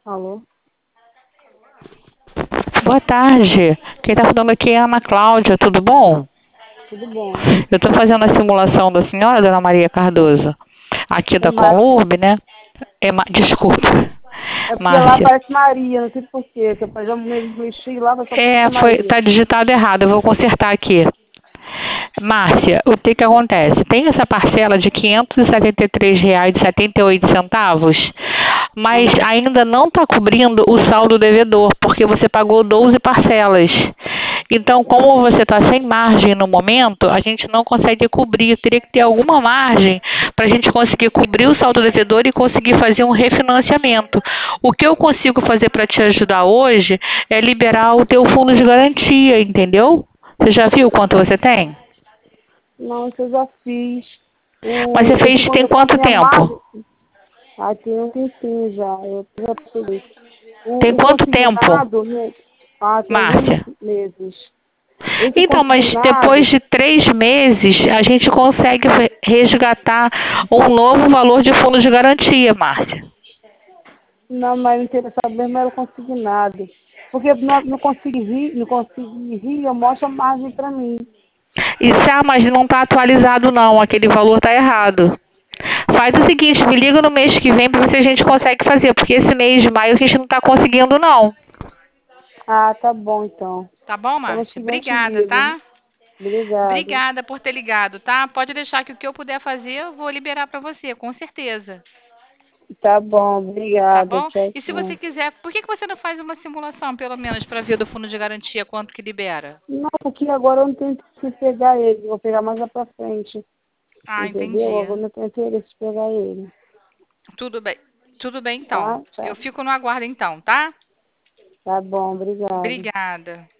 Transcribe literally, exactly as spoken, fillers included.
Alô? Boa tarde. Quem está falando aqui é a Ana Cláudia, tudo bom? Tudo bom? Eu estou fazendo a simulação da senhora, Dona Maria Cardoso, aqui É da Márcia. Conurb, né? É, Ma- desculpa, É porque lá Márcia. aparece Maria, não sei porquê. Que eu já me- mexi lá, mas só É, aparece foi, Maria. tá digitado errado, eu vou consertar aqui. Márcia, o que que acontece? Tem essa parcela de quinhentos e setenta e três reais e setenta e oito centavos, mas Aham. ainda não está cobrindo o saldo devedor, porque você pagou doze parcelas. Então, como você está sem margem no momento, a gente não consegue cobrir. Teria que ter alguma margem para a gente conseguir cobrir o saldo devedor e conseguir fazer um refinanciamento. O que eu consigo fazer para te ajudar hoje é liberar o teu fundo de garantia, entendeu? Você já viu quanto você tem? Não, isso eu já fiz. Mas O, você esse, fez tem essa quanto minha tempo? margem. Ah, tem um tempinho já. Eu já peguei. Tem O, o quanto tempo, consignado, né? Ah, tem alguns Márcia? meses. Esse Então, mas depois consignado, de três meses, a gente consegue re- resgatar um novo valor de fundo de garantia, Márcia. não, mas interessado mesmo era o consignado. Porque não, não consegui rir, não consegui rir, eu mostro a margem para mim. E se, ah, mas não está atualizado não, aquele valor está errado. Faz o seguinte, me liga no mês que vem para ver se a gente consegue fazer, porque esse mês de maio a gente não está conseguindo não. Ah, tá bom então. Tá bom, Então, mês Márcia? que vem eu te Obrigada, ligo. tá? Obrigada. Obrigada por ter ligado, tá? Pode deixar que o que eu puder fazer, eu vou liberar para você, com certeza. Tá bom, Tá obrigada. bom? Tchau, E se você tchau. quiser, por que que você não faz uma simulação, pelo menos, para ver do fundo de garantia quanto que libera? Não, porque agora eu não tenho que pegar ele. Vou pegar mais lá pra frente. Ah, Entendeu? entendi. Agora eu não tenho interesse em pegar ele. Tudo bem. Tudo bem, então. Tá? Eu Tá, fico no aguardo, então, tá? tá bom, obrigada. Obrigada.